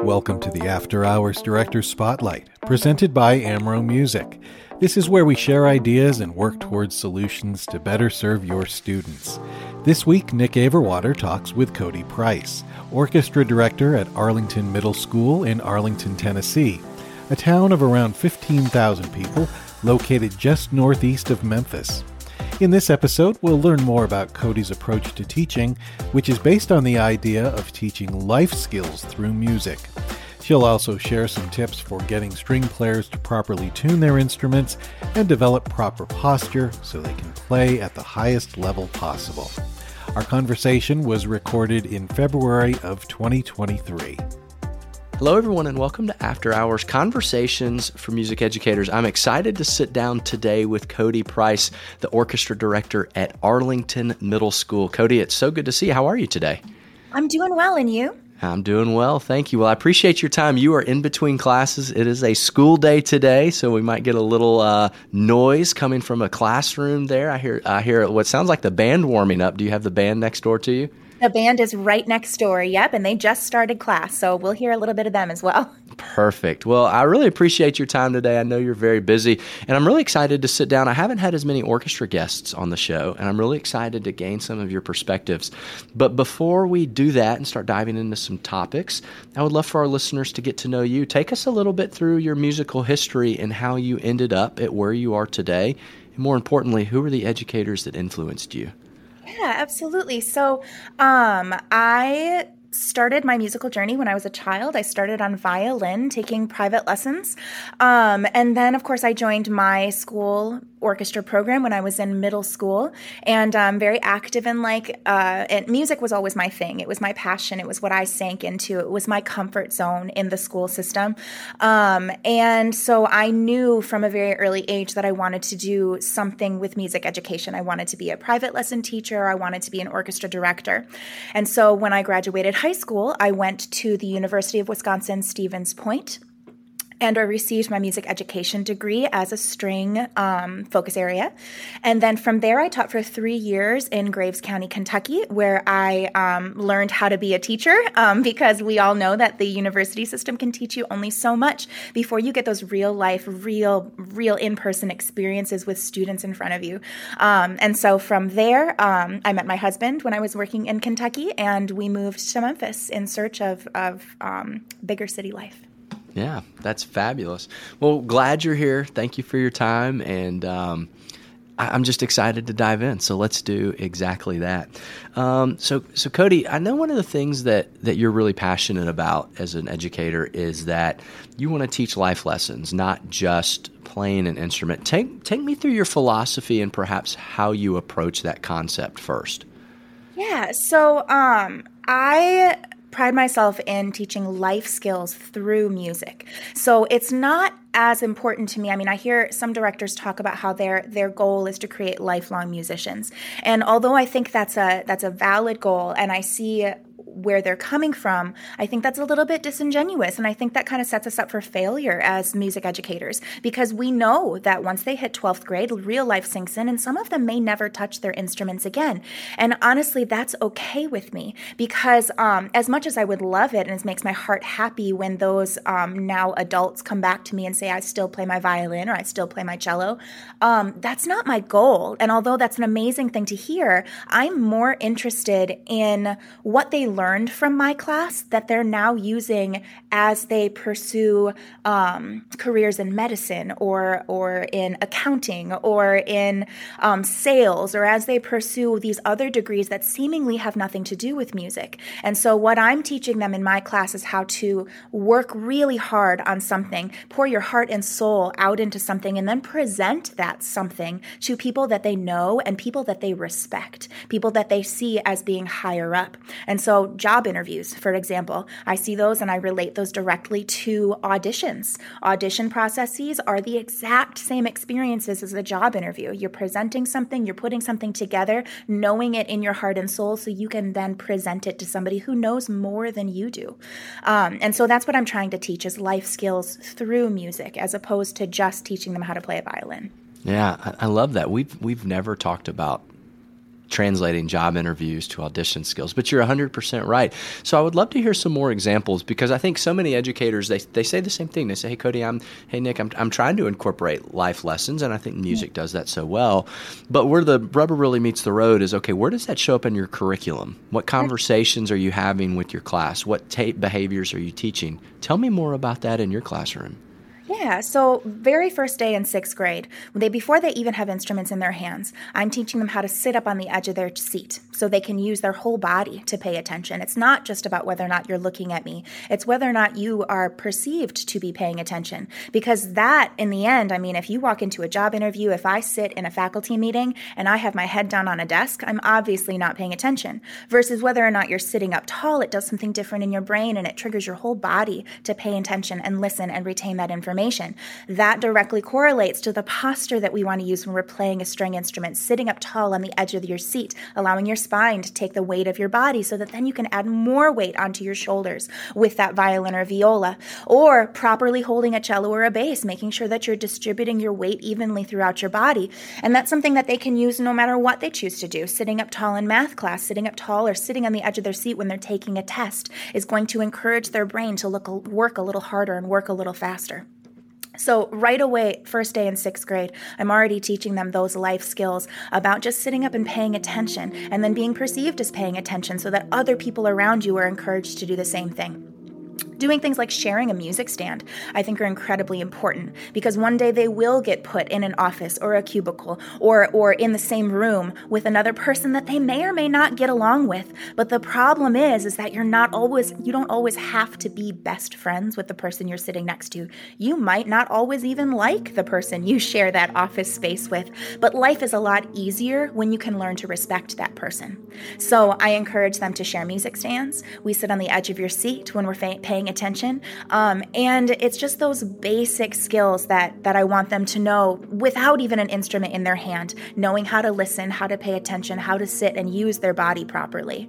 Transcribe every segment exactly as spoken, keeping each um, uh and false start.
Welcome to the After Hours Director Spotlight, presented by Amro Music. This is where we share ideas and work towards solutions to better serve your students. This week, Nick Averwater talks with Cody Price, Orchestra Director at Arlington Middle School in Arlington, Tennessee, a town of around fifteen thousand people located just northeast of Memphis. In this episode, we'll learn more about Cody's approach to teaching, which is based on the idea of teaching life skills through music. She'll also share some tips for getting string players to properly tune their instruments and develop proper posture so they can play at the highest level possible. Our conversation was recorded in February of twenty twenty-three. Hello, everyone, and welcome to After Hours Conversations for Music Educators. I'm excited to sit down today with Cody Price, the orchestra director at Arlington Middle School. Cody, it's so good to see you. How are you today? I'm doing well, and you? I'm doing well, thank you. Well, I appreciate your time. You are in between classes. It is a school day today, so we might get a little uh, noise coming from a classroom there. I hear, I hear what sounds like the band warming up. Do you have the band next door to you? The band is right next door, yep, and they just started class, so we'll hear a little bit of them as well. Perfect. Well, I really appreciate your time today. I know you're very busy, and I'm really excited to sit down. I haven't had as many orchestra guests on the show, and I'm really excited to gain some of your perspectives. But before we do that and start diving into some topics, I would love for our listeners to get to know you. Take us a little bit through your musical history and how you ended up at where you are today, and more importantly, who are the educators that influenced you? Yeah, absolutely. So um, I started my musical journey when I was a child. I started on violin, taking private lessons. Um, and then, of course, I joined my school orchestra program when I was in middle school, and I'm um, very active in like, uh, and music was always my thing. It was my passion. It was what I sank into. It was my comfort zone in the school system. Um, and so I knew from a very early age that I wanted to do something with music education. I wanted to be a private lesson teacher. I wanted to be an orchestra director. And so when I graduated high school, I went to the University of Wisconsin Stevens Point, and I received my music education degree as a string um, focus area. And then from there, I taught for three years in Graves County, Kentucky, where I um, learned how to be a teacher, um, because we all know that the university system can teach you only so much before you get those real life, real, real in-person experiences with students in front of you. Um, and so from there, um, I met my husband when I was working in Kentucky, and we moved to Memphis in search of, of um, bigger city life. Yeah, that's fabulous. Well, glad you're here. Thank you for your time, and um, I- I'm just excited to dive in. So let's do exactly that. Um, so, so Cody, I know one of the things that that you're really passionate about as an educator is that you want to teach life lessons, not just playing an instrument. Take take me through your philosophy and perhaps how you approach that concept first. Yeah. So um, I. pride myself in teaching life skills through music. So it's not as important to me. I mean, I hear some directors talk about how their their goal is to create lifelong musicians. And although I think that's a that's a valid goal, and I see where they're coming from, I think that's a little bit disingenuous. And I think that kind of sets us up for failure as music educators, because we know that once they hit twelfth grade, real life sinks in, and some of them may never touch their instruments again. And honestly, that's okay with me, because um, as much as I would love it, and it makes my heart happy when those um, now adults come back to me and say, I still play my violin or I still play my cello, um, that's not my goal. And although that's an amazing thing to hear, I'm more interested in what they learn learned from my class that they're now using as they pursue um, careers in medicine or or in accounting or in um, sales, or as they pursue these other degrees that seemingly have nothing to do with music. And so what I'm teaching them in my class is how to work really hard on something, pour your heart and soul out into something, and then present that something to people that they know and people that they respect, people that they see as being higher up. And so job interviews, for example, I see those and I relate those directly to auditions. Audition processes are the exact same experiences as a job interview. You're presenting something, you're putting something together, knowing it in your heart and soul, so you can then present it to somebody who knows more than you do. Um, and so that's what I'm trying to teach, is life skills through music, as opposed to just teaching them how to play a violin. Yeah, I, I love that. We've we've never talked about translating job interviews to audition skills. But you're one hundred percent right. So I would love to hear some more examples, because I think so many educators, they they say the same thing. They say, hey, Cody, I'm, hey, Nick, I'm, I'm trying to incorporate life lessons, and I think music does that so well. But where the rubber really meets the road is, okay, where does that show up in your curriculum? What conversations are you having with your class? What ta- behaviors are you teaching? Tell me more about that in your classroom. Yeah, so very first day in sixth grade, they before they even have instruments in their hands, I'm teaching them how to sit up on the edge of their seat so they can use their whole body to pay attention. It's not just about whether or not you're looking at me. It's whether or not you are perceived to be paying attention. Because that, in the end, I mean, if you walk into a job interview, if I sit in a faculty meeting and I have my head down on a desk, I'm obviously not paying attention. Versus whether or not you're sitting up tall, it does something different in your brain and it triggers your whole body to pay attention and listen and retain that information. That directly correlates to the posture that we want to use when we're playing a string instrument, sitting up tall on the edge of your seat, allowing your spine to take the weight of your body so that then you can add more weight onto your shoulders with that violin or viola, or properly holding a cello or a bass, making sure that you're distributing your weight evenly throughout your body. And that's something that they can use no matter what they choose to do. Sitting up tall in math class, sitting up tall or sitting on the edge of their seat when they're taking a test is going to encourage their brain to look, work a little harder and work a little faster. So right away, first day in sixth grade, I'm already teaching them those life skills about just sitting up and paying attention and then being perceived as paying attention so that other people around you are encouraged to do the same thing. Doing things like sharing a music stand, I think, are incredibly important, because one day they will get put in an office or a cubicle or or in the same room with another person that they may or may not get along with. But the problem is, is that you're not always, you don't always have to be best friends with the person you're sitting next to. You might not always even like the person you share that office space with, but life is a lot easier when you can learn to respect that person. So I encourage them to share music stands. We sit on the edge of your seat when we're fa- paying attention. Um, and it's just those basic skills that, that I want them to know without even an instrument in their hand, knowing how to listen, how to pay attention, how to sit and use their body properly.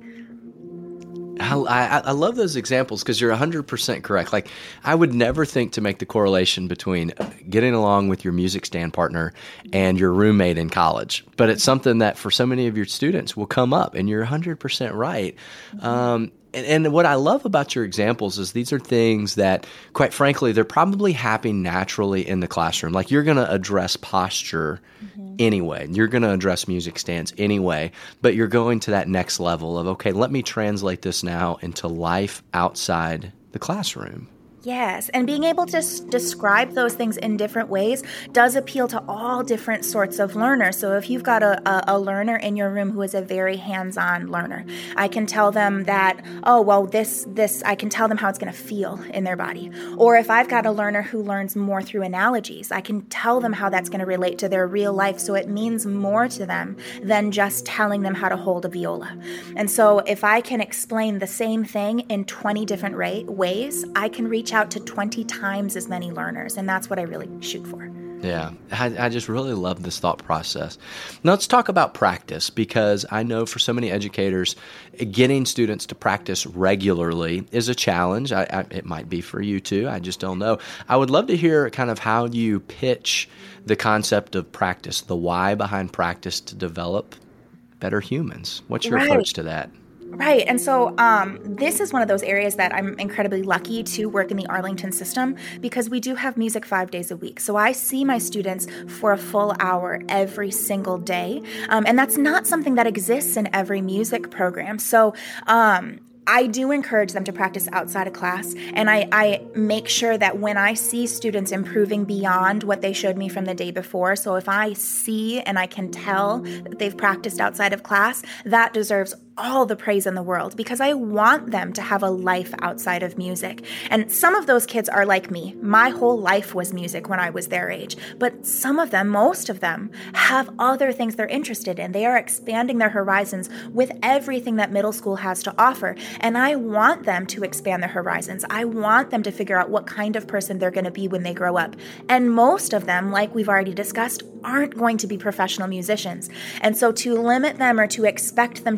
I, I, I love those examples because you're one hundred percent correct. Like, I would never think to make the correlation between getting along with your music stand partner and your roommate in college. But it's something that for so many of your students will come up, and you're one hundred percent right. Um, and, and what I love about your examples is these are things that, quite frankly, they're probably happening naturally in the classroom. Like, you're going to address posture mm-hmm. anyway. You're going to address music stands anyway, but you're going to that next level of, okay, let me translate this now into life outside the classroom. Yes, and being able to s- describe those things in different ways does appeal to all different sorts of learners. So if you've got a, a, a learner in your room who is a very hands-on learner, I can tell them that, oh, well, this, this, I can tell them how it's going to feel in their body. Or if I've got a learner who learns more through analogies, I can tell them how that's going to relate to their real life, so it means more to them than just telling them how to hold a viola. And so if I can explain the same thing in twenty different ra- ways, I can reach out to twenty times as many learners, and that's what I really shoot for. Yeah, I, I just really love this thought process. Now let's talk about practice, because I know for so many educators, getting students to practice regularly is a challenge. I, I, it might be for you too. I just don't know. I would love to hear kind of how you pitch the concept of practice, the why behind practice to develop better humans. What's your Right. approach to that? Right. And so um, this is one of those areas that I'm incredibly lucky to work in the Arlington system, because we do have music five days a week. So I see my students for a full hour every single day. Um, and that's not something that exists in every music program. So um, I do encourage them to practice outside of class, and I, I make sure that when I see students improving beyond what they showed me from the day before, so if I see and I can tell that they've practiced outside of class, that deserves all the praise in the world, because I want them to have a life outside of music. And some of those kids are like me. My whole life was music when I was their age. But some of them, most of them, have other things they're interested in. They are expanding their horizons with everything that middle school has to offer. And I want them to expand their horizons. I want them to figure out what kind of person they're going to be when they grow up. And most of them, like we've already discussed, aren't going to be professional musicians. And so to limit them or to expect them to do an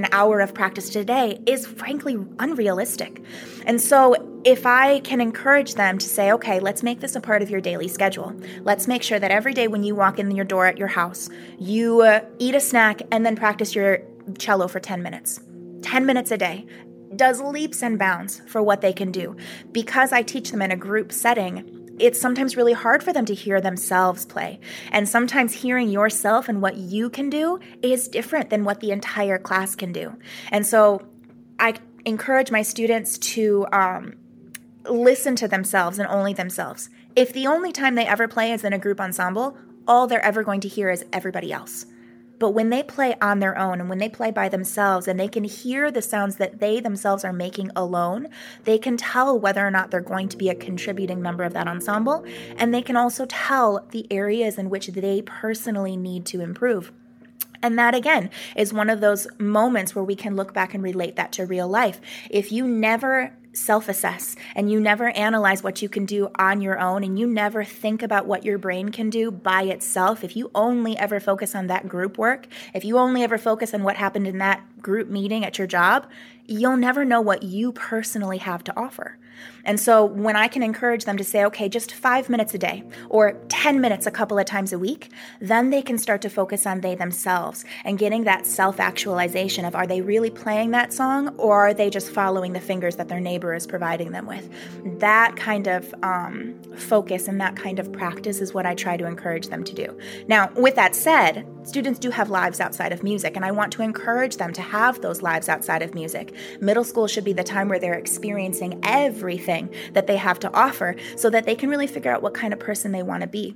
hour of practice today is frankly unrealistic. And so if I can encourage them to say, okay, let's make this a part of your daily schedule. Let's make sure that every day when you walk in your door at your house, you uh, eat a snack and then practice your cello for ten minutes. ten minutes a day does leaps and bounds for what they can do. Because I teach them in a group setting, it's sometimes really hard for them to hear themselves play. And sometimes hearing yourself and what you can do is different than what the entire class can do. And so I encourage my students to um, listen to themselves and only themselves. If the only time they ever play is in a group ensemble, all they're ever going to hear is everybody else. But when they play on their own and when they play by themselves and they can hear the sounds that they themselves are making alone, they can tell whether or not they're going to be a contributing member of that ensemble. And they can also tell the areas in which they personally need to improve. And that, again, is one of those moments where we can look back and relate that to real life. If you never self-assess and you never analyze what you can do on your own and you never think about what your brain can do by itself, if you only ever focus on that group work, if you only ever focus on what happened in that group meeting at your job, you'll never know what you personally have to offer. And so when I can encourage them to say, okay, just five minutes a day or ten minutes a couple of times a week, then they can start to focus on they themselves and getting that self-actualization of, are they really playing that song or are they just following the fingers that their neighbor is providing them with? That kind of um, focus and that kind of practice is what I try to encourage them to do. Now, with that said, students do have lives outside of music, and I want to encourage them to have those lives outside of music. Middle school should be the time where they're experiencing everything that they have to offer so that they can really figure out what kind of person they want to be.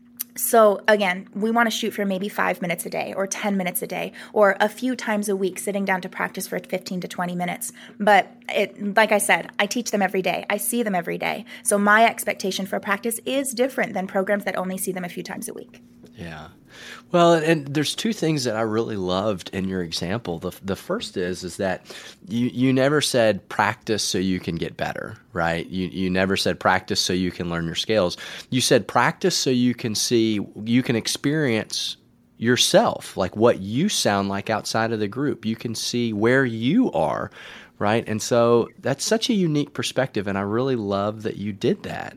So again, we want to shoot for maybe five minutes a day or ten minutes a day or a few times a week sitting down to practice for fifteen to twenty minutes. But it, like I said, I teach them every day. I see them every day. So my expectation for practice is different than programs that only see them a few times a week. Yeah. Well, and there's two things that I really loved in your example. The the first is is that you you never said practice so you can get better, right? You you never said practice so you can learn your scales. You said practice so you can see, you can experience yourself, like what you sound like outside of the group. You can see where you are, right? And so that's such a unique perspective, and I really love that you did that.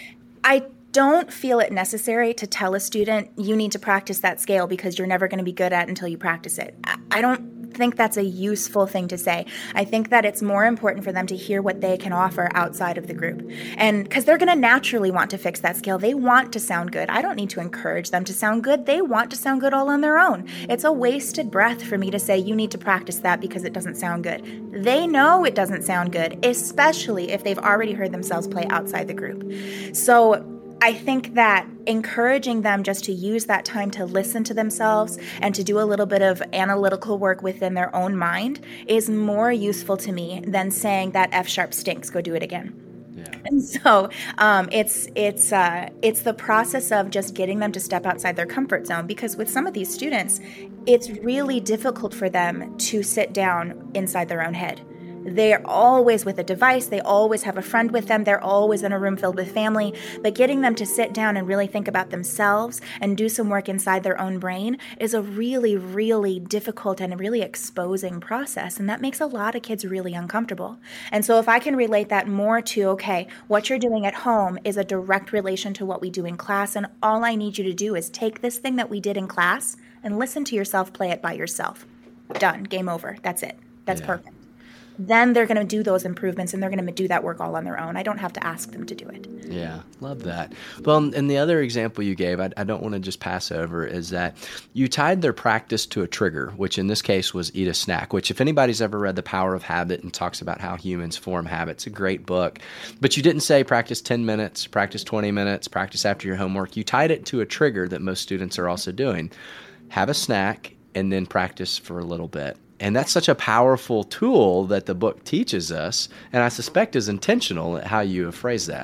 I don't feel it necessary to tell a student you need to practice that scale because you're never going to be good at it until you practice it. I don't think that's a useful thing to say. I think that it's more important for them to hear what they can offer outside of the group. And because they're going to naturally want to fix that scale. They want to sound good. I don't need to encourage them to sound good. They want to sound good all on their own. It's a wasted breath for me to say you need to practice that because it doesn't sound good. They know it doesn't sound good, especially if they've already heard themselves play outside the group. So I think that encouraging them just to use that time to listen to themselves and to do a little bit of analytical work within their own mind is more useful to me than saying that F sharp stinks, go do it again. Yeah. And so um, it's it's uh, it's the process of just getting them to step outside their comfort zone, because with some of these students, it's really difficult for them to sit down inside their own head. They're always with a device. They always have a friend with them. They're always in a room filled with family. But getting them to sit down and really think about themselves and do some work inside their own brain is a really, really difficult and a really exposing process. And that makes a lot of kids really uncomfortable. And so if I can relate that more to, okay, what you're doing at home is a direct relation to what we do in class. And all I need you to do is take this thing that we did in class and listen to yourself play it by yourself. Done. Game over. That's it. That's yeah. perfect. Then they're going to do those improvements and they're going to do that work all on their own. I don't have to ask them to do it. Yeah, love that. Well, and the other example you gave, I, I don't want to just pass over, is that you tied their practice to a trigger, which in this case was eat a snack, which if anybody's ever read The Power of Habit and talks about how humans form habits, a great book. But you didn't say practice ten minutes, practice twenty minutes, practice after your homework. You tied it to a trigger that most students are also doing. Have a snack and then practice for a little bit. And that's such a powerful tool that the book teaches us, and I suspect is intentional at how you have phrased that.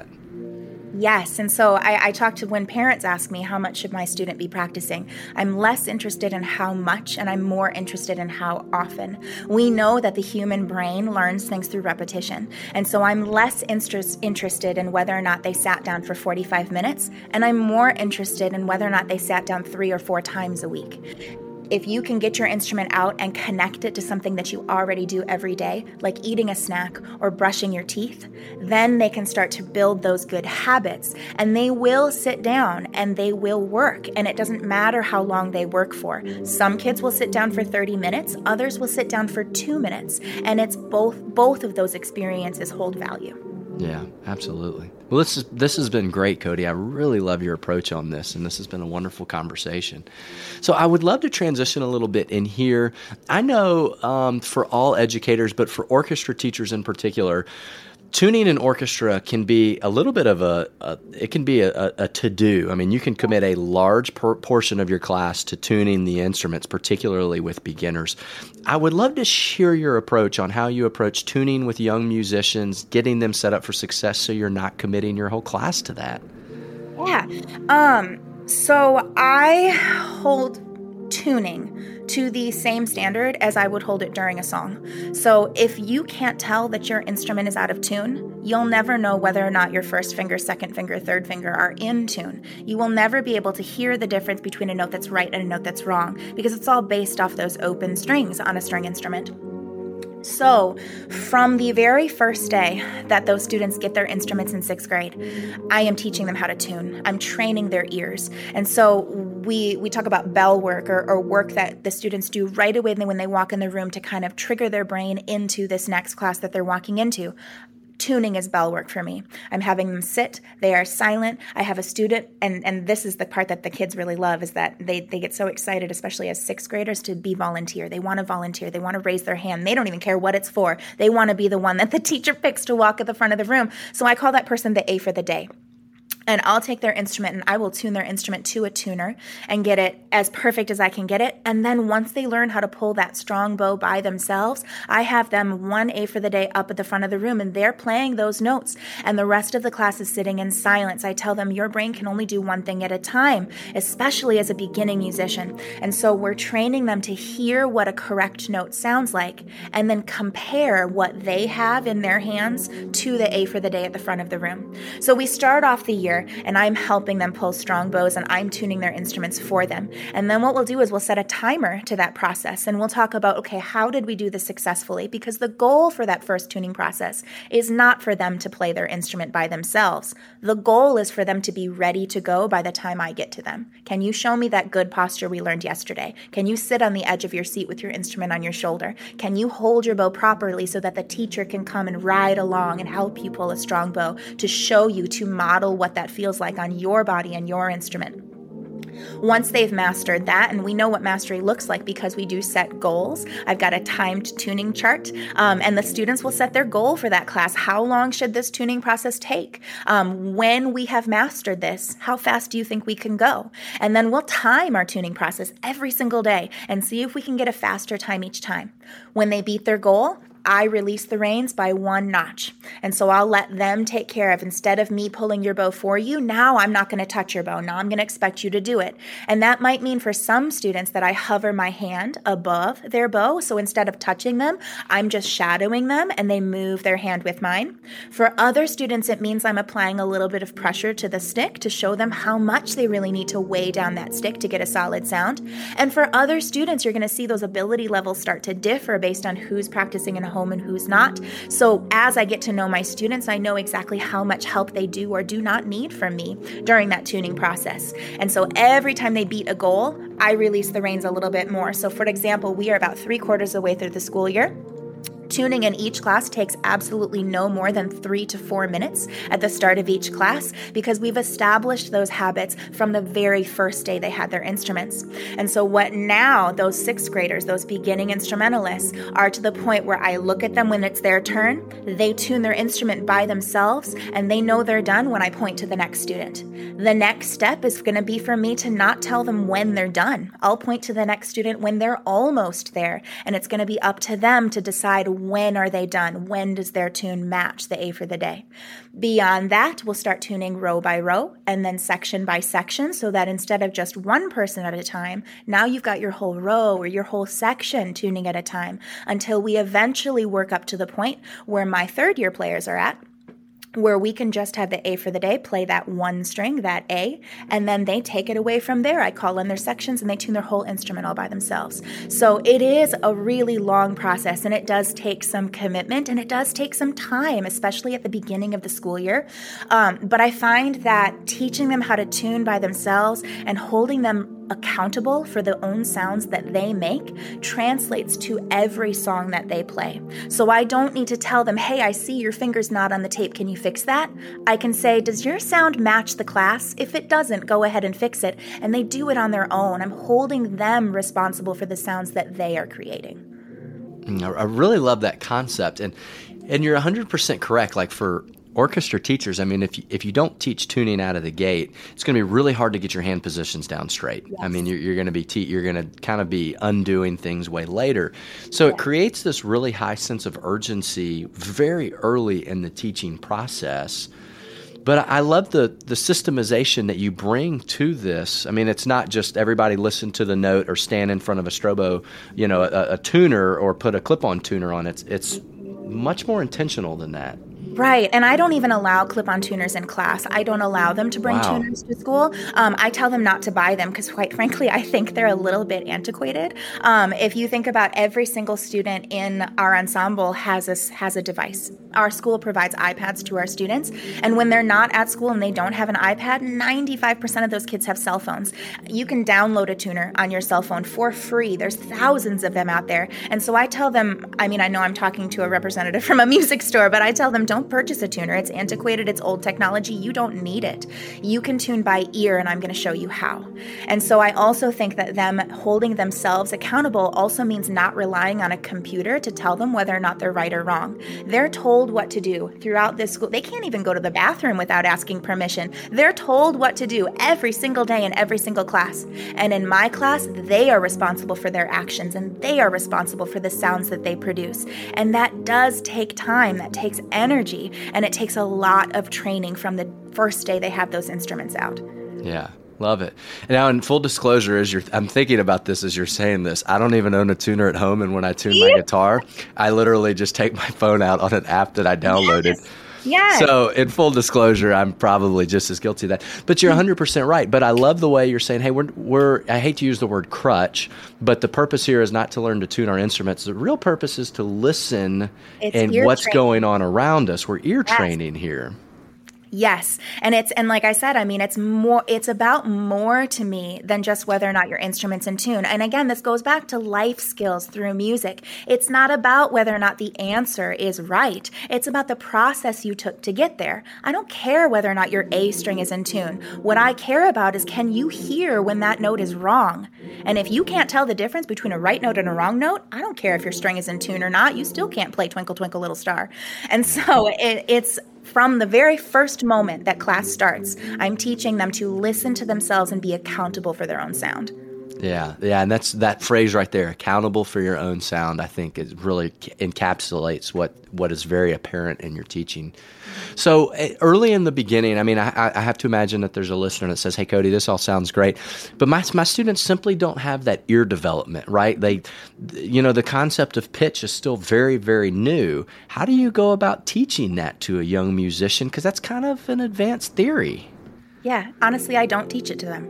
Yes, and so I, I talk to when parents ask me how much should my student be practicing, I'm less interested in how much and I'm more interested in how often. We know that the human brain learns things through repetition, and so I'm less interest, interested in whether or not they sat down for forty-five minutes, and I'm more interested in whether or not they sat down three or four times a week. if you can get your instrument out and connect it to something that you already do every day, like eating a snack or brushing your teeth, then they can start to build those good habits, and they will sit down and they will work. And it doesn't matter how long they work for. Some kids will sit down for thirty minutes, others will sit down for two minutes, and it's both both of those experiences hold value. Yeah, absolutely. Well, this is, this has been great, Cody. I really love your approach on this, and this has been a wonderful conversation. So I would love to transition a little bit in here. I know um, for all educators, but for orchestra teachers in particular, tuning an orchestra can be a little bit of a, a it can be a, a, a to-do. I mean, you can commit a large por- portion of your class to tuning the instruments, particularly with beginners. I would love to hear your approach on how you approach tuning with young musicians, getting them set up for success so you're not committing your whole class to that. Yeah. Um, so I hold tuning to the same standard as I would hold it during a song. So if you can't tell that your instrument is out of tune, you'll never know whether or not your first finger, second finger, third finger are in tune. You will never be able to hear the difference between a note that's right and a note that's wrong, because it's all based off those open strings on a string instrument. So from the very first day that those students get their instruments in sixth grade, I am teaching them how to tune. I'm training their ears. And so we we talk about bell work, or, or work that the students do right away when they walk in the room to kind of trigger their brain into this next class that they're walking into. Tuning is bell work for me. I'm having them sit. They are silent. I have a student, and, and this is the part that the kids really love, is that they, they get so excited, especially as sixth graders, to be volunteer. They want to volunteer. They want to raise their hand. They don't even care what it's for. They want to be the one that the teacher picks to walk at the front of the room. So I call that person the A for the day. And I'll take their instrument and I will tune their instrument to a tuner and get it as perfect as I can get it. And then once they learn how to pull that strong bow by themselves, I have them one A for the day up at the front of the room, and they're playing those notes. And the rest of the class is sitting in silence. I tell them your brain can only do one thing at a time, especially as a beginning musician. And so we're training them to hear what a correct note sounds like and then compare what they have in their hands to the A for the day at the front of the room. So we start off the year and I'm helping them pull strong bows and I'm tuning their instruments for them. And then what we'll do is we'll set a timer to that process and we'll talk about, okay, how did we do this successfully? Because the goal for that first tuning process is not for them to play their instrument by themselves. The goal is for them to be ready to go by the time I get to them. Can you show me that good posture we learned yesterday? Can you sit on the edge of your seat with your instrument on your shoulder? Can you hold your bow properly so that the teacher can come and ride along and help you pull a strong bow to show you, to model what that feels like on your body and your instrument? Once they've mastered that, and we know what mastery looks like because we do set goals. I've got a timed tuning chart, um, and the students will set their goal for that class. How long should this tuning process take? Um, when we have mastered this, how fast do you think we can go? And then we'll time our tuning process every single day and see if we can get a faster time each time. When they beat their goal, I release the reins by one notch. And so I'll let them take care of, instead of me pulling your bow for you, now I'm not going to touch your bow. Now I'm going to expect you to do it. And that might mean for some students that I hover my hand above their bow. So instead of touching them, I'm just shadowing them and they move their hand with mine. For other students, it means I'm applying a little bit of pressure to the stick to show them how much they really need to weigh down that stick to get a solid sound. And for other students, you're going to see those ability levels start to differ based on who's practicing in a home and who's not. So as I get to know my students, I know exactly how much help they do or do not need from me during that tuning process. And so every time they beat a goal, I release the reins a little bit more. So for example, we are about three quarters of the way through the school year. Tuning in each class takes absolutely no more than three to four minutes at the start of each class because we've established those habits from the very first day they had their instruments. And so what now those sixth graders, those beginning instrumentalists, are to the point where I look at them when it's their turn, they tune their instrument by themselves, and they know they're done when I point to the next student. The next step is going to be for me to not tell them when they're done. I'll point to the next student when they're almost there, and it's going to be up to them to decide when are they done? When does their tune match the A for the day? Beyond that, we'll start tuning row by row and then section by section so that instead of just one person at a time, now you've got your whole row or your whole section tuning at a time until we eventually work up to the point where my third year players are at. where we can just have the A for the day play that one string, that A, and then they take it away from there. I call in their sections and they tune their whole instrument all by themselves. So it is a really long process, and it does take some commitment, and it does take some time, especially at the beginning of the school year. Um, but I find that teaching them how to tune by themselves and holding them accountable for the own sounds that they make translates to every song that they play. So I don't need to tell them, hey, I see your finger's not on the tape. Can you fix that? I can say, does your sound match the class? If it doesn't, go ahead and fix it. And they do it on their own. I'm holding them responsible for the sounds that they are creating. I really love that concept. And and you're one hundred percent correct. Like for orchestra teachers, I mean, if you, if you don't teach tuning out of the gate, it's going to be really hard to get your hand positions down straight. Yes. I mean, you're, you're going to be te- you're going to kind of be undoing things way later. So yeah. It creates this really high sense of urgency very early in the teaching process. But I love the the systemization that you bring to this. I mean, it's not just everybody listen to the note or stand in front of a strobo, you know, a, a tuner or put a clip-on tuner on. It's it's much more intentional than that. Right. And I don't even allow clip-on tuners in class. I don't allow them to bring wow. tuners to school. Um, I tell them not to buy them because, quite frankly, I think they're a little bit antiquated. Um, if you think about every single student in our ensemble has a, has a device. Our school provides iPads to our students. And when they're not at school and they don't have an iPad, ninety-five percent of those kids have cell phones. You can download a tuner on your cell phone for free. There's thousands of them out there. And so I tell them, I mean, I know I'm talking to a representative from a music store, but I tell them, don't purchase a tuner. It's antiquated. It's old technology. You don't need it. You can tune by ear, and I'm going to show you how. And so I also think that them holding themselves accountable also means not relying on a computer to tell them whether or not they're right or wrong. They're told what to do throughout this school. They can't even go to the bathroom without asking permission. They're told what to do every single day in every single class. And in my class, they are responsible for their actions, and they are responsible for the sounds that they produce. And that does take time. That takes energy. And it takes a lot of training from the first day they have those instruments out. Yeah, love it. And now, in full disclosure, as you're, I'm thinking about this as you're saying this. I don't even own a tuner at home, and when I tune my guitar, I literally just take my phone out on an app that I downloaded. Yes. Yes. So in full disclosure, I'm probably just as guilty of that. But you're one hundred percent right. But I love the way you're saying, hey, we're, we're, I hate to use the word crutch, but the purpose here is not to learn to tune our instruments. The real purpose is to listen it's and what's training. Going on around us. We're ear yes. training here. Yes. And it's, and like I said, I mean, it's more, it's about more to me than just whether or not your instrument's in tune. And again, this goes back to life skills through music. It's not about whether or not the answer is right. It's about the process you took to get there. I don't care whether or not your A string is in tune. What I care about is, can you hear when that note is wrong? And if you can't tell the difference between a right note and a wrong note, I don't care if your string is in tune or not. You still can't play Twinkle, Twinkle, Little Star. And so it, it's, from the very first moment that class starts, I'm teaching them to listen to themselves and be accountable for their own sound. Yeah, yeah, and that's that phrase right there, accountable for your own sound, I think it really encapsulates what, what is very apparent in your teaching. So early in the beginning, I mean, I, I have to imagine that there's a listener that says, hey, Cody, this all sounds great, but my my students simply don't have that ear development, right? They, you know, the concept of pitch is still very, very new. How do you go about teaching that to a young musician? Because that's kind of an advanced theory. Yeah, honestly, I don't teach it to them.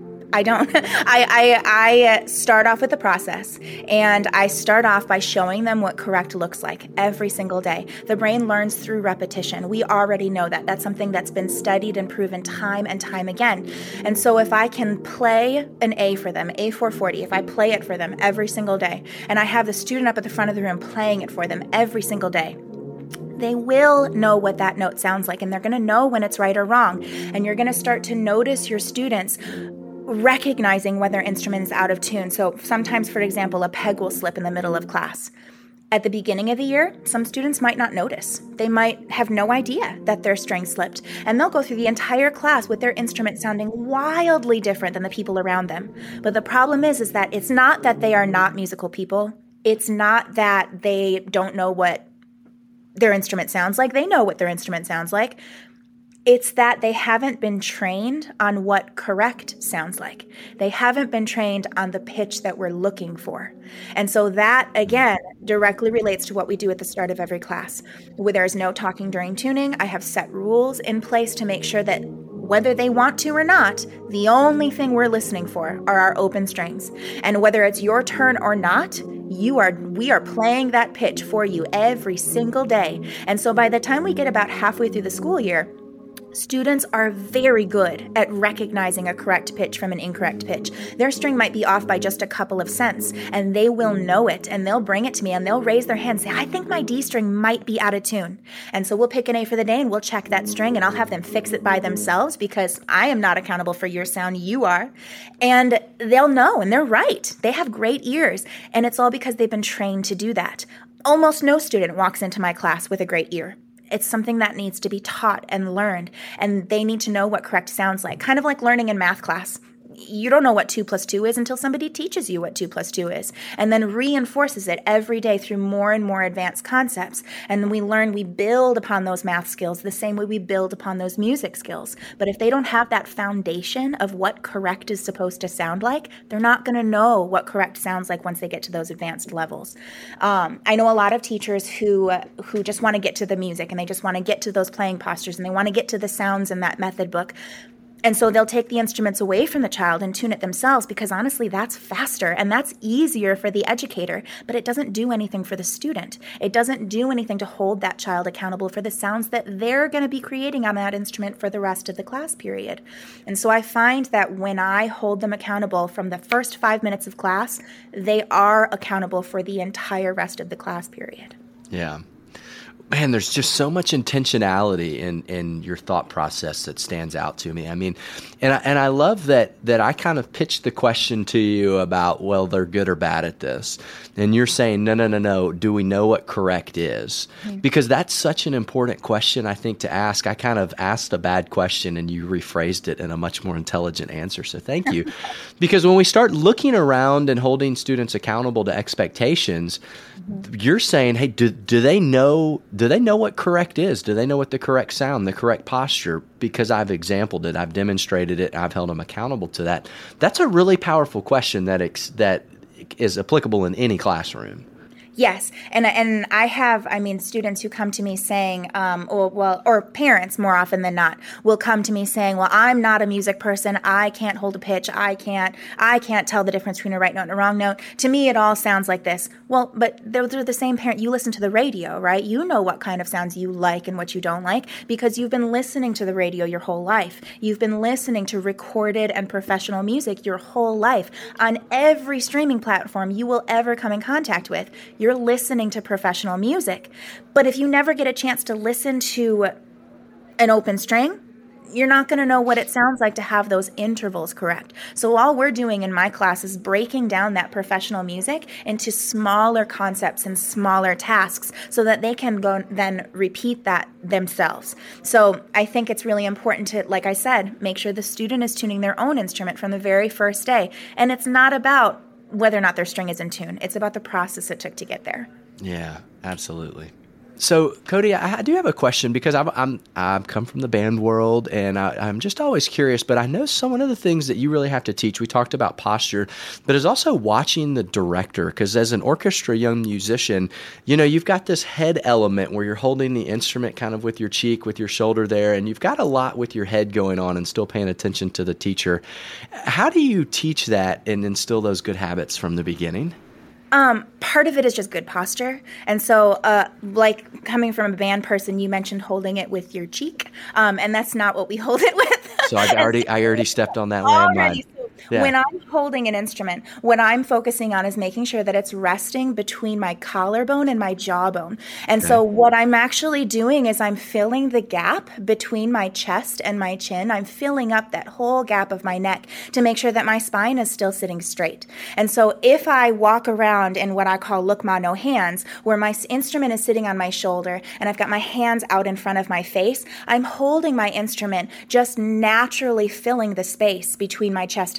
I don't. I, I I start off with the process, and I start off by showing them what correct looks like every single day. The brain learns through repetition. We already know that. That's something that's been studied and proven time and time again. And so if I can play an A for them, A four forty, if I play it for them every single day, and I have the student up at the front of the room playing it for them every single day, they will know what that note sounds like, and they're going to know when it's right or wrong. And you're going to start to notice your students recognizing whether instrument is out of tune. So sometimes, for example, a peg will slip in the middle of class. At the beginning of the year, some students might not notice. They might have no idea that their string slipped, and they'll go through the entire class with their instrument sounding wildly different than the people around them. But the problem is, is that it's not that they are not musical people. It's not that they don't know what their instrument sounds like. They know what their instrument sounds like. It's that they haven't been trained on what correct sounds like. They haven't been trained on the pitch that we're looking for. And so that, again, directly relates to what we do at the start of every class. Where there's no talking during tuning, I have set rules in place to make sure that whether they want to or not, the only thing we're listening for are our open strings. And whether it's your turn or not, you are we are playing that pitch for you every single day. And so by the time we get about halfway through the school year, students are very good at recognizing a correct pitch from an incorrect pitch. Their string might be off by just a couple of cents, and they will know it, and they'll bring it to me, and they'll raise their hand and say, I think my D string might be out of tune. And so we'll pick an A for the day, and we'll check that string, and I'll have them fix it by themselves because I am not accountable for your sound, you are. And they'll know, and they're right. They have great ears, and it's all because they've been trained to do that. Almost no student walks into my class with a great ear. It's something that needs to be taught and learned, and they need to know what correct sounds like, kind of like learning in math class. You don't know what two plus two is until somebody teaches you what two plus two is, and then reinforces it every day through more and more advanced concepts. And we learn, we build upon those math skills the same way we build upon those music skills. But if they don't have that foundation of what correct is supposed to sound like, they're not going to know what correct sounds like once they get to those advanced levels. Um, I know a lot of teachers who uh, who just want to get to the music, and they just want to get to those playing postures, and they want to get to the sounds in that method book. And so they'll take the instruments away from the child and tune it themselves because honestly, that's faster and that's easier for the educator, but it doesn't do anything for the student. It doesn't do anything to hold that child accountable for the sounds that they're going to be creating on that instrument for the rest of the class period. And so I find that when I hold them accountable from the first five minutes of class, they are accountable for the entire rest of the class period. Yeah. Man, there's just so much intentionality in, in your thought process that stands out to me. I mean, and I, and I love that that I kind of pitched the question to you about, well, they're good or bad at this. And you're saying, no, no, no, no, do we know what correct is? Mm-hmm. Because that's such an important question, I think, to ask. I kind of asked a bad question and you rephrased it in a much more intelligent answer. So thank you. Because when we start looking around and holding students accountable to expectations, mm-hmm. you're saying, hey, do, do they know... Do they know what correct is? Do they know what the correct sound, the correct posture? Because I've exampled it, I've demonstrated it, I've held them accountable to that. That's a really powerful question that ex- that is applicable in any classroom. Yes, and and I have, I mean, students who come to me saying, um, or well, or parents more often than not will come to me saying, well, I'm not a music person. I can't hold a pitch. I can't, I can't tell the difference between a right note and a wrong note. To me, it all sounds like this. Well, but they're, they're the same parent. You listen to the radio, right? You know what kind of sounds you like and what you don't like because you've been listening to the radio your whole life. You've been listening to recorded and professional music your whole life on every streaming platform you will ever come in contact with. You're You're listening to professional music. But if you never get a chance to listen to an open string, you're not going to know what it sounds like to have those intervals correct. So all we're doing in my class is breaking down that professional music into smaller concepts and smaller tasks so that they can go then repeat that themselves. So I think it's really important to, like I said, make sure the student is tuning their own instrument from the very first day. And it's not about whether or not their string is in tune. It's about the process it took to get there. Yeah, absolutely. So, Cody, I, I do have a question because I'm I'm I've come from the band world, and I, I'm just always curious. But I know some one of the things that you really have to teach. We talked about posture, but is also watching the director. Because as an orchestra young musician, you know you've got this head element where you're holding the instrument kind of with your cheek, with your shoulder there, and you've got a lot with your head going on, and still paying attention to the teacher. How do you teach that and instill those good habits from the beginning? Um, part of it is just good posture. And so, uh, like coming from a band person, you mentioned holding it with your cheek. Um, and that's not what we hold it with. So I already, I already stepped on that landmine. Yeah. When I'm holding an instrument, what I'm focusing on is making sure that it's resting between my collarbone and my jawbone. And okay. So what I'm actually doing is I'm filling the gap between my chest and my chin. I'm filling up that whole gap of my neck to make sure that my spine is still sitting straight. And so if I walk around in what I call look ma no hands, where my instrument is sitting on my shoulder and I've got my hands out in front of my face, I'm holding my instrument just naturally filling the space between my chest and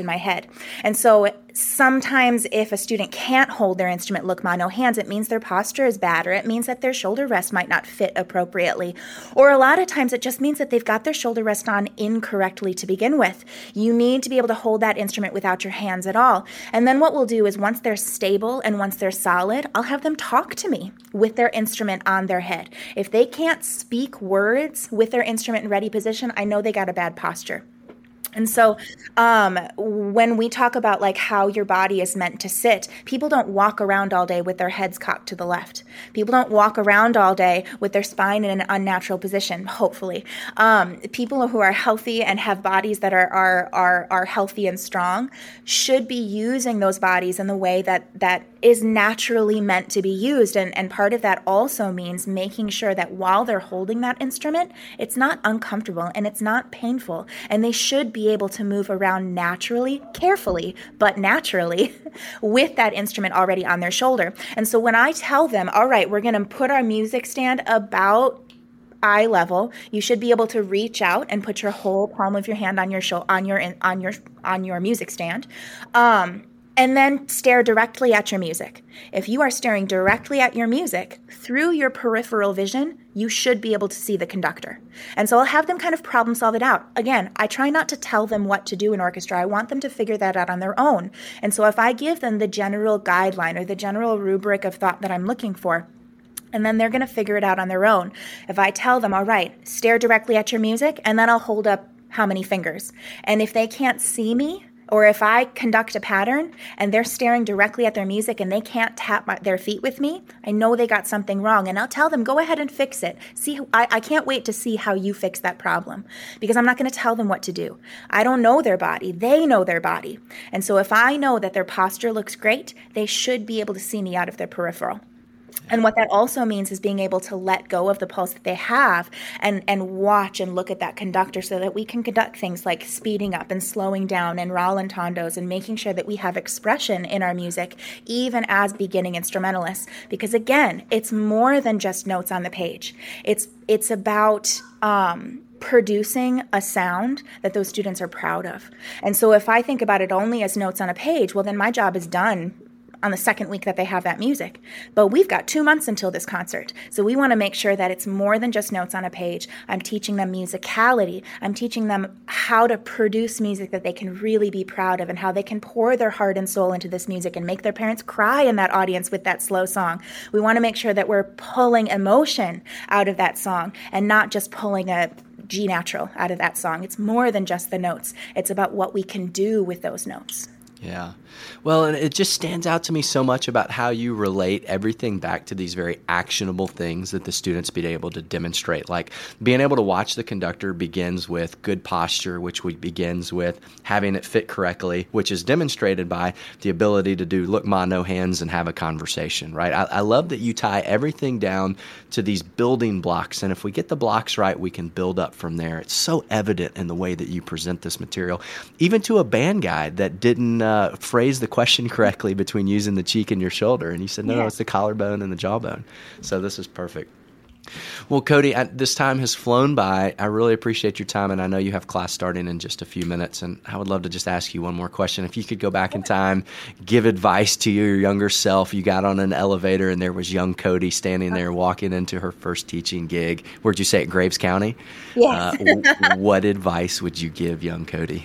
my head. And so sometimes if a student can't hold their instrument look ma, no hands, it means their posture is bad, or it means that their shoulder rest might not fit appropriately. Or a lot of times it just means that they've got their shoulder rest on incorrectly to begin with. You need to be able to hold that instrument without your hands at all. And then what we'll do is once they're stable and once they're solid, I'll have them talk to me with their instrument on their head. If they can't speak words with their instrument in ready position, I know they got a bad posture. And so um, when we talk about like how your body is meant to sit, people don't walk around all day with their heads cocked to the left. People don't walk around all day with their spine in an unnatural position, hopefully. Um, people who are healthy and have bodies that are, are, are, are healthy and strong should be using those bodies in the way that, that is naturally meant to be used. And, and part of that also means making sure that while they're holding that instrument, it's not uncomfortable and it's not painful. And they should be able to move around naturally, carefully, but naturally with that instrument already on their shoulder. And so when I tell them, all right, we're going to put our music stand about eye level, you should be able to reach out and put your whole palm of your hand on your shoulder, on your on your on your music stand. Um, And then stare directly at your music. If you are staring directly at your music through your peripheral vision, you should be able to see the conductor. And so I'll have them kind of problem solve it out. Again, I try not to tell them what to do in orchestra. I want them to figure that out on their own. And so if I give them the general guideline or the general rubric of thought that I'm looking for, and then they're going to figure it out on their own. If I tell them, all right, stare directly at your music, and then I'll hold up how many fingers. And if they can't see me, or if I conduct a pattern and they're staring directly at their music and they can't tap my, their feet with me, I know they got something wrong. And I'll tell them, go ahead and fix it. See, I, I can't wait to see how you fix that problem, because I'm not going to tell them what to do. I don't know their body. They know their body. And so if I know that their posture looks great, they should be able to see me out of their peripheral. And what that also means is being able to let go of the pulse that they have and, and watch and look at that conductor so that we can conduct things like speeding up and slowing down and rallentandos and making sure that we have expression in our music, even as beginning instrumentalists. Because again, it's more than just notes on the page. It's, it's about um, producing a sound that those students are proud of. And so if I think about it only as notes on a page, well, then my job is done on the second week that they have that music. But we've got two months until this concert. So we want to make sure that it's more than just notes on a page. I'm teaching them musicality. I'm teaching them how to produce music that they can really be proud of and how they can pour their heart and soul into this music and make their parents cry in that audience with that slow song. We want to make sure that we're pulling emotion out of that song and not just pulling a G natural out of that song. It's more than just the notes. It's about what we can do with those notes. Yeah. Well, and it just stands out to me so much about how you relate everything back to these very actionable things that the students be able to demonstrate. Like being able to watch the conductor begins with good posture, which we begins with having it fit correctly, which is demonstrated by the ability to do look ma, no hands and have a conversation, right? I, I love that you tie everything down to these building blocks. And if we get the blocks right, we can build up from there. It's so evident in the way that you present this material, even to a band guide that didn't uh, phrase the question correctly between using the cheek and your shoulder. And you said, no, yeah. no, it's the collarbone and the jawbone. So this is perfect. Well, Cody, I, this time has flown by. I really appreciate your time, and I know you have class starting in just a few minutes, and I would love to just ask you one more question. If you could go back in time, give advice to your younger self. You got on an elevator, and there was young Cody standing there walking into her first teaching gig. Where'd you say, at Graves County? Yes. Uh, w- what advice would you give young Cody?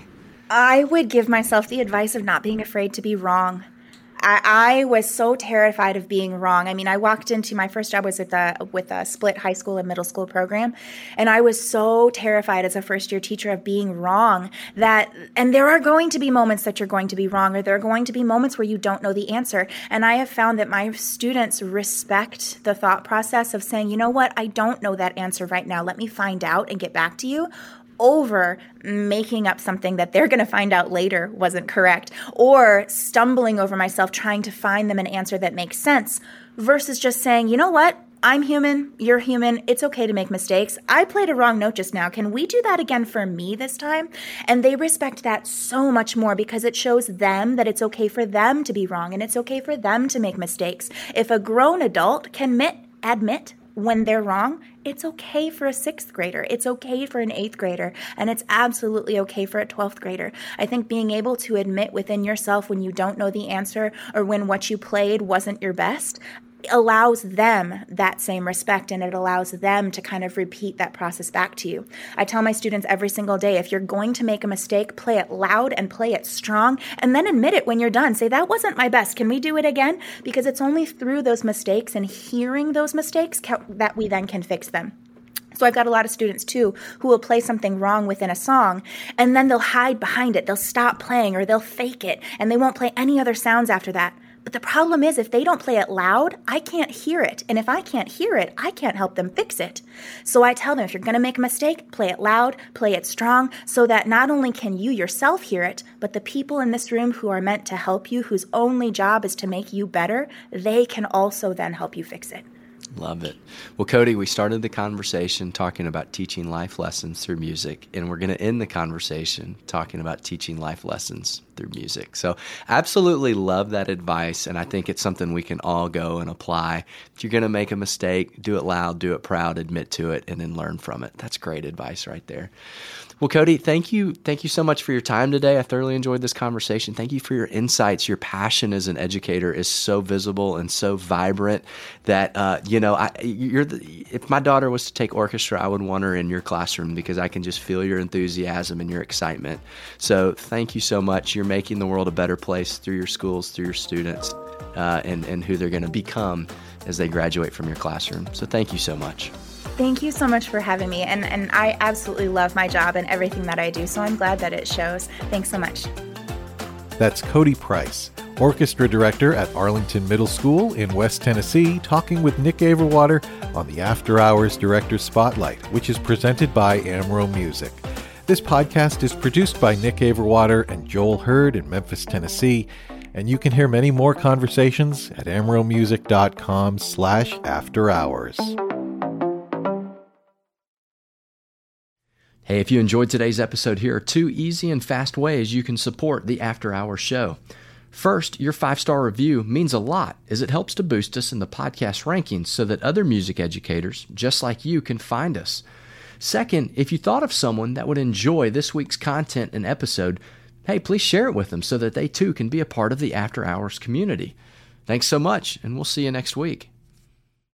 I would give myself the advice of not being afraid to be wrong. I, I was so terrified of being wrong. I mean, I walked into my first job was with a with a split high school and middle school program, and I was so terrified as a first year teacher of being wrong that, and there are going to be moments that you're going to be wrong, or there are going to be moments where you don't know the answer. And I have found that my students respect the thought process of saying, you know what, I don't know that answer right now. Let me find out and get back to you, over making up something that they're going to find out later wasn't correct, or stumbling over myself trying to find them an answer that makes sense, versus just saying, you know what, I'm human, you're human, it's okay to make mistakes. I played a wrong note just now. Can we do that again for me this time? And they respect that so much more because it shows them that it's okay for them to be wrong and it's okay for them to make mistakes. If a grown adult can admit, admit when they're wrong, It's okay for a sixth grader. It's okay for an eighth grader. And it's absolutely okay for a twelfth grader. I think being able to admit within yourself when you don't know the answer or when what you played wasn't your best allows them that same respect, and it allows them to kind of repeat that process back to you. I tell my students every single day, if you're going to make a mistake, play it loud and play it strong, and then admit it when you're done. Say, that wasn't my best. Can we do it again? Because it's only through those mistakes and hearing those mistakes that we then can fix them. So I've got a lot of students too who will play something wrong within a song, and then they'll hide behind it. They'll stop playing or they'll fake it, and they won't play any other sounds after that. But the problem is, if they don't play it loud, I can't hear it. And if I can't hear it, I can't help them fix it. So I tell them, if you're going to make a mistake, play it loud, play it strong, so that not only can you yourself hear it, but the people in this room who are meant to help you, whose only job is to make you better, they can also then help you fix it. Love it. Well, Cody, we started the conversation talking about teaching life lessons through music, and we're going to end the conversation talking about teaching life lessons through music. So absolutely love that advice, and I think it's something we can all go and apply. If you're going to make a mistake, do it loud, do it proud, admit to it, and then learn from it. That's great advice right there. Well, Cody, thank you. Thank you so much for your time today. I thoroughly enjoyed this conversation. Thank you for your insights. Your passion as an educator is so visible and so vibrant that, uh, you know, I, you're the, if my daughter was to take orchestra, I would want her in your classroom because I can just feel your enthusiasm and your excitement. So thank you so much. You're making the world a better place through your schools, through your students, uh, and, and who they're going to become as they graduate from your classroom. So thank you so much. Thank you so much for having me. And, and I absolutely love my job and everything that I do, so I'm glad that it shows. Thanks so much. That's Cody Price, Orchestra Director at Arlington Middle School in West Tennessee, talking with Nick Averwater on the After Hours Director Spotlight, which is presented by Amro Music. This podcast is produced by Nick Averwater and Joel Hurd in Memphis, Tennessee, and you can hear many more conversations at amromusic.com slash after hours. Hey, if you enjoyed today's episode, here are two easy and fast ways you can support the After Hours show. First, your five-star review means a lot as it helps to boost us in the podcast rankings so that other music educators just like you can find us. Second, if you thought of someone that would enjoy this week's content and episode, hey, please share it with them so that they too can be a part of the After Hours community. Thanks so much, and we'll see you next week.